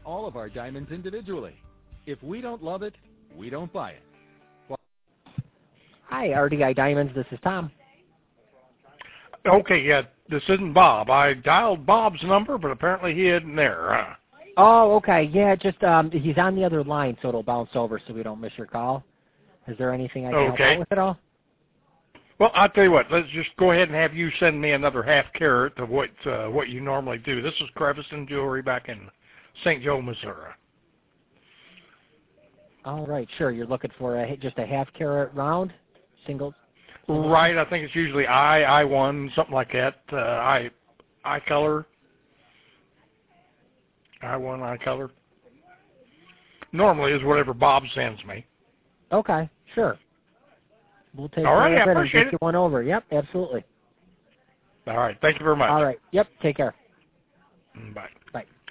all of our diamonds individually. If we don't love it, we don't buy it. Hi, RDI Diamonds. This is Tom. Okay, yeah, this isn't Bob. I dialed Bob's number, but apparently he isn't there. Oh, okay. Yeah, just he's on the other line, so it'll bounce over so we don't miss your call. Is there anything I can help out with at all? Well, I'll tell you what. Let's just go ahead and have you send me another half carat of what you normally do. This is Crevice Jewelry back in St. Joe, Missouri. All right, sure. You're looking for just a half carat round, single. Right. I think it's usually I1, something like that. I color. I1, I color. Normally is whatever Bob sends me. Okay, sure. We'll take All right, care of I it and appreciate get you one over. Yep, absolutely. All right. Thank you very much. All right. Yep, take care. Bye. Bye.